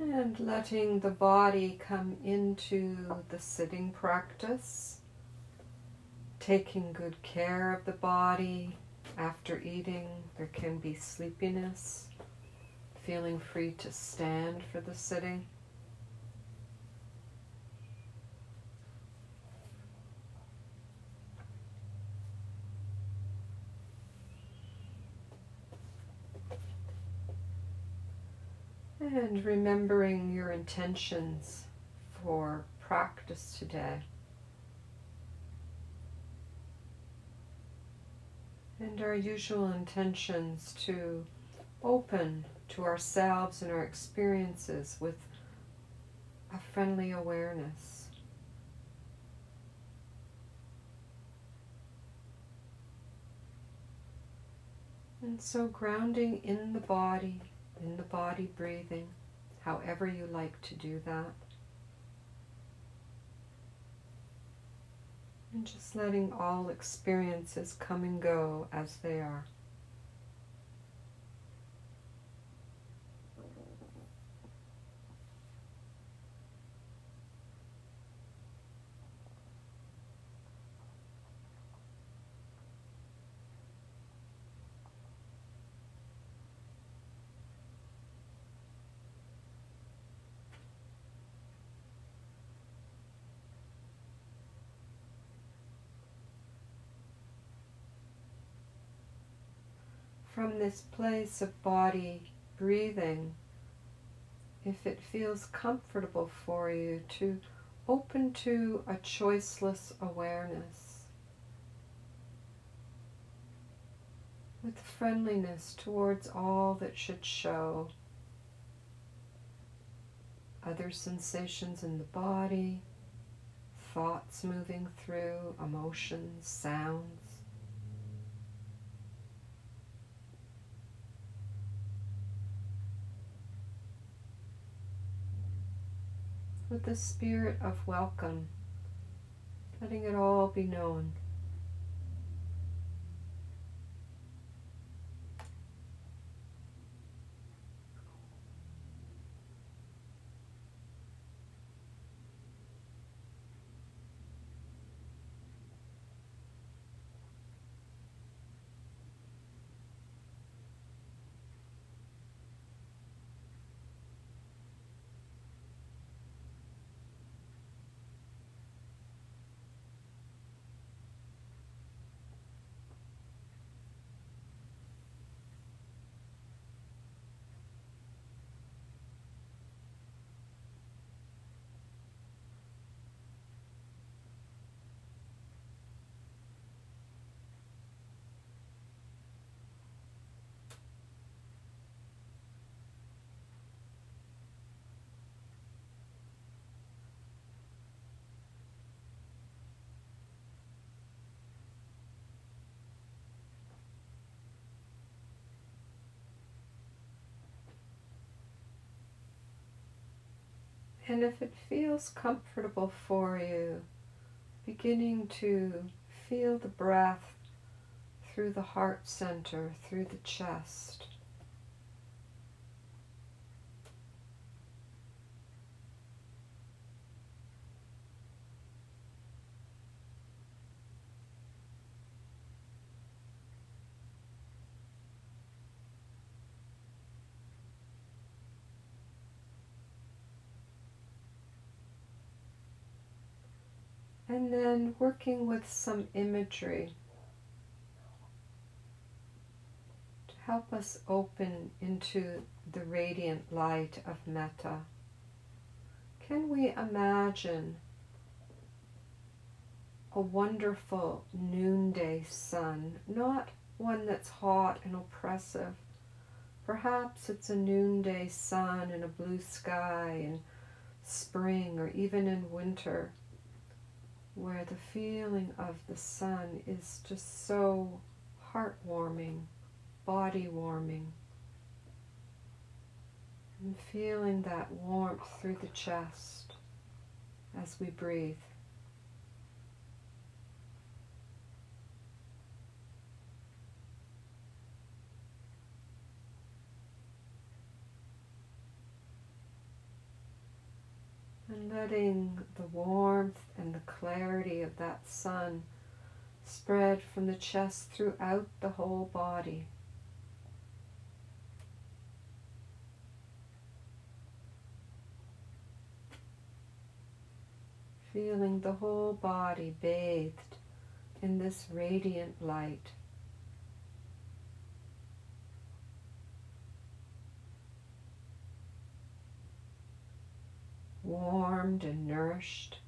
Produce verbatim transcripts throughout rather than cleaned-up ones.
And letting the body come into the sitting practice, taking good care of the body. After eating, there can be sleepiness, feeling free to stand for the sitting. And remembering your intentions for practice today. And our usual intentions to open to ourselves and our experiences with a friendly awareness. And so grounding in the body, in the body breathing, however you like to do that. And just letting all experiences come and go as they are. From this place of body breathing, if it feels comfortable for you, to open to a choiceless awareness with friendliness towards all that should show. Other sensations in the body, thoughts moving through, emotions, sounds. With the spirit of welcome, letting it all be known. And if it feels comfortable for you, beginning to feel the breath through the heart center, through the chest. And then working with some imagery to help us open into the radiant light of metta. Can we imagine a wonderful noonday sun, not one that's hot and oppressive. Perhaps it's a noonday sun in a blue sky in spring or even in winter, where the feeling of the sun is just so heartwarming, body-warming, and feeling that warmth through the chest as we breathe. And letting the warmth and the clarity of that sun spread from the chest throughout the whole body. Feeling the whole body bathed in this radiant light. Warmed and nourished.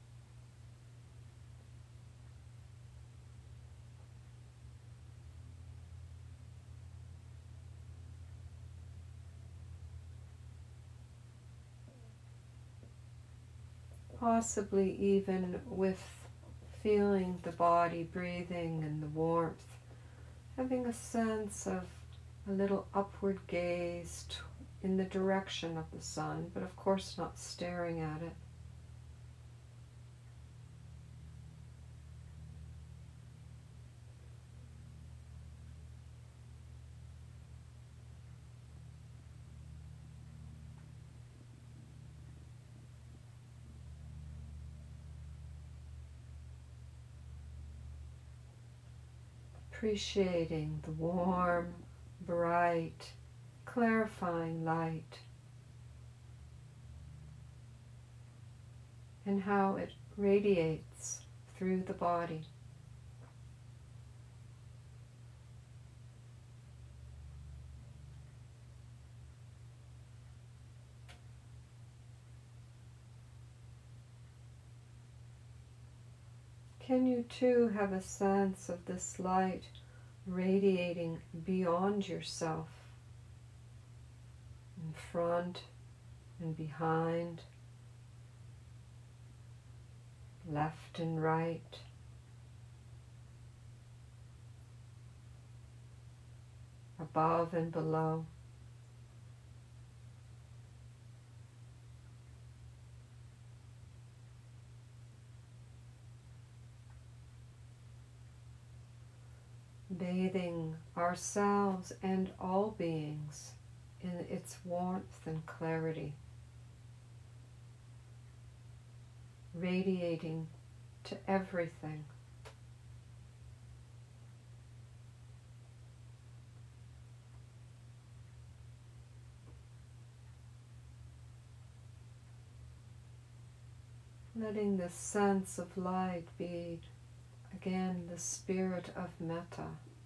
Possibly even with feeling the body breathing and the warmth, having a sense of a little upward gaze in the direction of the sun, but of course not staring at it. Appreciating the warm, bright, clarifying light and how it radiates through the body. Can you too have a sense of this light radiating beyond yourself, in front and behind, left and right, above and below? Bathing ourselves and all beings in its warmth and clarity, radiating to everything. Letting this sense of light be, again, the spirit of metta.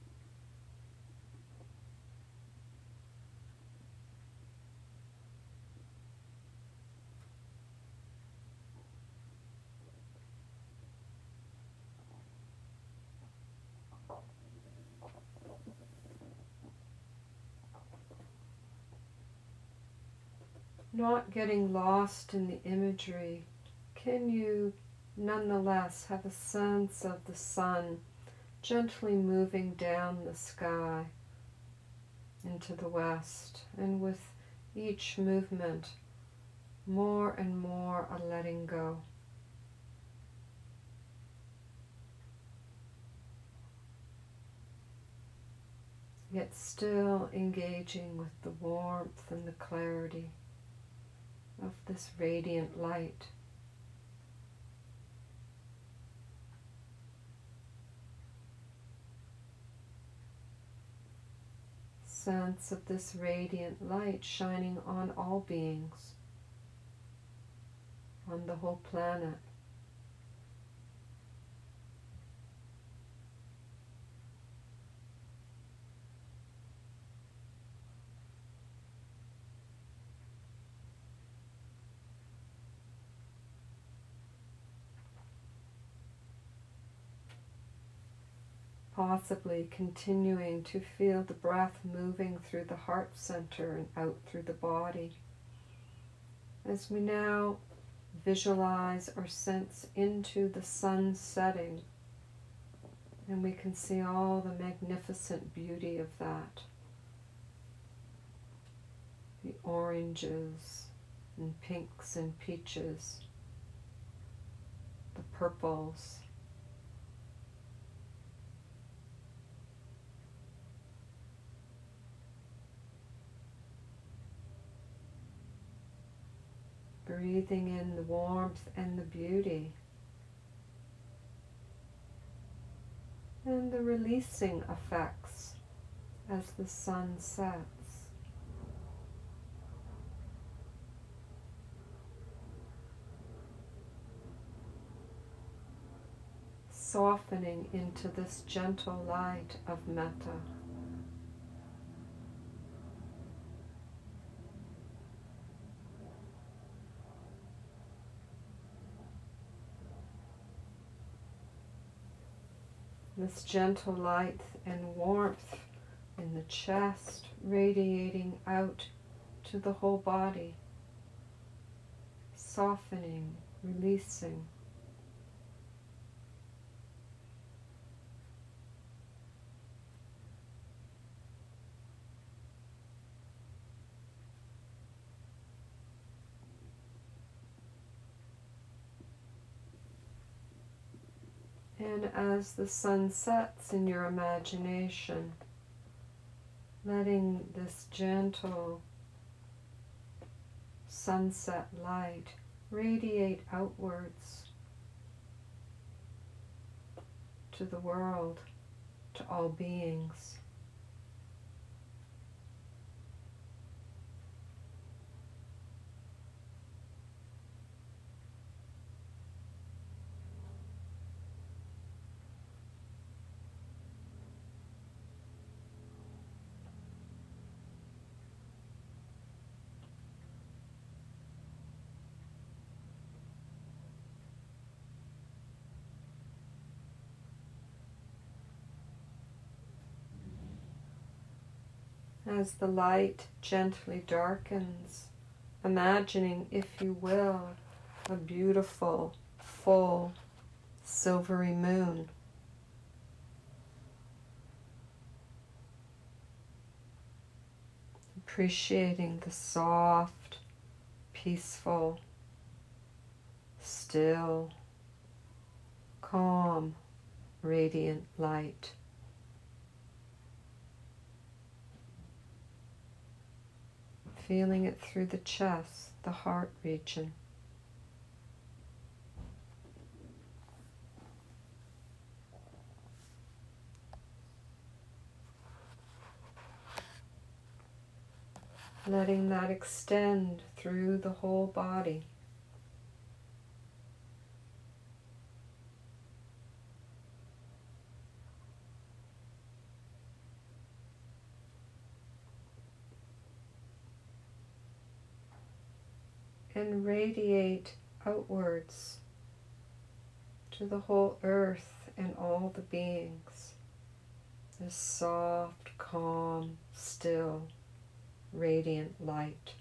Not getting lost in the imagery, can you nonetheless have a sense of the sun gently moving down the sky into the west, and with each movement more and more a letting go. Yet still engaging with the warmth and the clarity of this radiant light. Sense of this radiant light shining on all beings, on the whole planet. Possibly continuing to feel the breath moving through the heart center and out through the body. As we now visualize or sense into the sun setting, and we can see all the magnificent beauty of that. The oranges and pinks and peaches, the purples, breathing in the warmth and the beauty, and the releasing effects as the sun sets. Softening into this gentle light of metta. This gentle light and warmth in the chest radiating out to the whole body, softening, releasing. And as the sun sets in your imagination, letting this gentle sunset light radiate outwards to the world, to all beings. As the light gently darkens, imagining, if you will, a beautiful, full, silvery moon. Appreciating the soft, peaceful, still, calm, radiant light. Feeling it through the chest, the heart region. Letting that extend through the whole body. And radiate outwards to the whole earth and all the beings. This soft, calm, still, radiant light.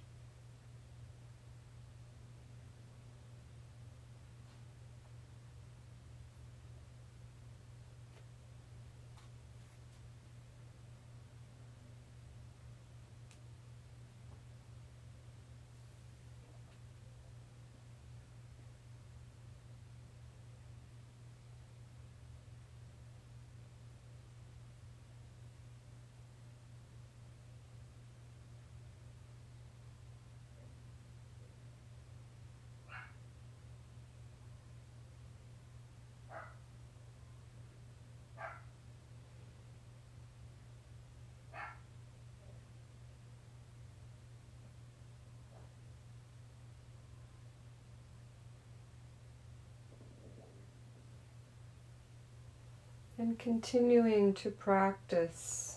And continuing to practice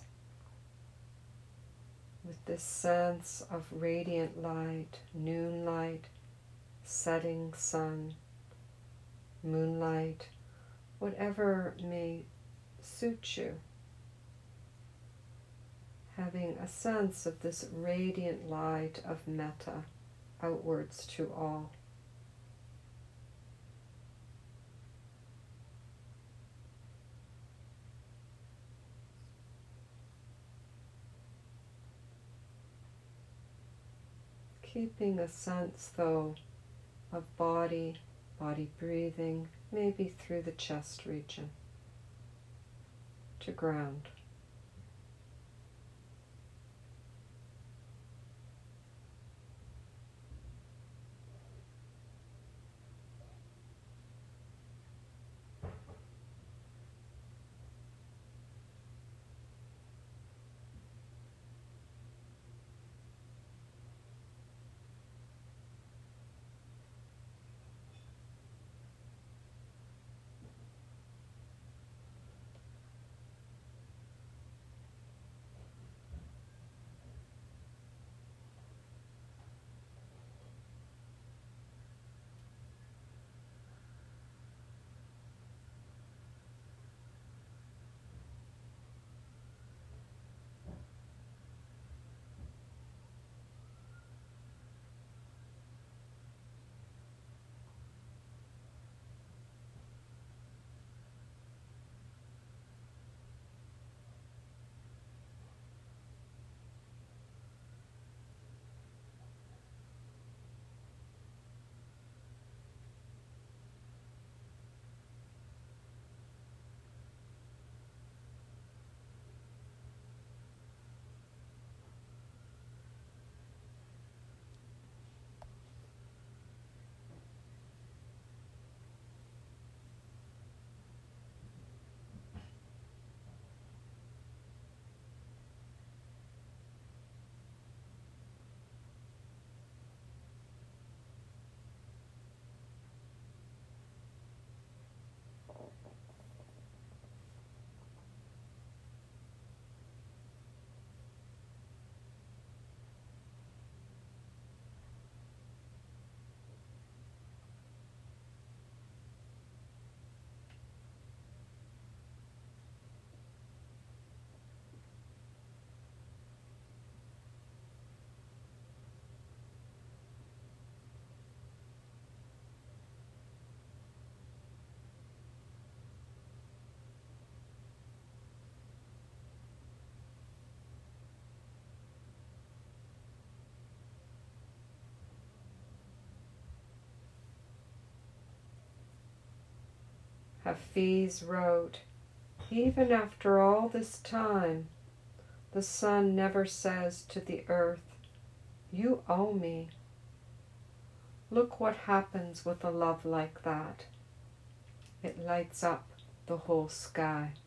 with this sense of radiant light, noon light, setting sun, moonlight, whatever may suit you. Having a sense of this radiant light of metta outwards to all. Keeping a sense, though, of body, body breathing, maybe through the chest region to ground. Hafiz wrote, even after all this time, the sun never says to the earth, you owe me. Look what happens with a love like that. It lights up the whole sky.